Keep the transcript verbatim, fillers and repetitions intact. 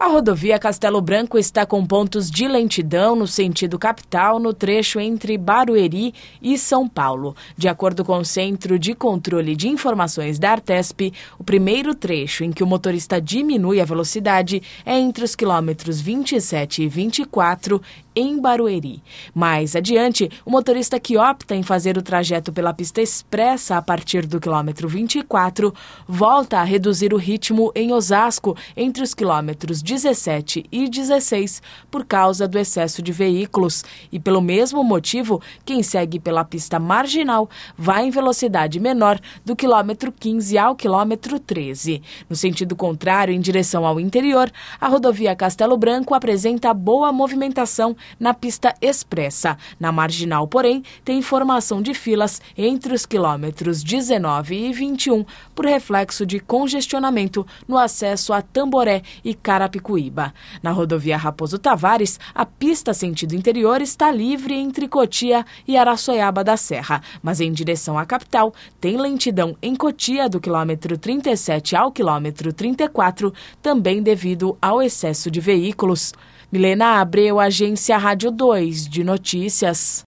A rodovia Castelo Branco está com pontos de lentidão no sentido capital no trecho entre Barueri e São Paulo. De acordo com o Centro de Controle de Informações da Artesp, o primeiro trecho em que o motorista diminui a velocidade é entre os quilômetros vinte e sete e vinte e quatro em Barueri. Mais adiante, o motorista que opta em fazer o trajeto pela pista expressa a partir do quilômetro vinte e quatro volta a reduzir o ritmo em Osasco entre os quilômetros dezessete e dezesseis por causa do excesso de veículos e pelo mesmo motivo quem segue pela pista marginal vai em velocidade menor do quilômetro quinze ao quilômetro treze. No sentido contrário, em direção ao interior, a rodovia Castelo Branco apresenta boa movimentação na pista expressa. Na marginal, porém, tem formação de filas entre os quilômetros dezenove e vinte e um por reflexo de congestionamento no acesso a Tamboré e Carapicuíba. Na rodovia Raposo Tavares, a pista sentido interior está livre entre Cotia e Araçoiaba da Serra, mas em direção à capital tem lentidão em Cotia do quilômetro trinta e sete ao quilômetro trinta e quatro, também devido ao excesso de veículos. Milena Abreu, Agência Rádio dois de Notícias.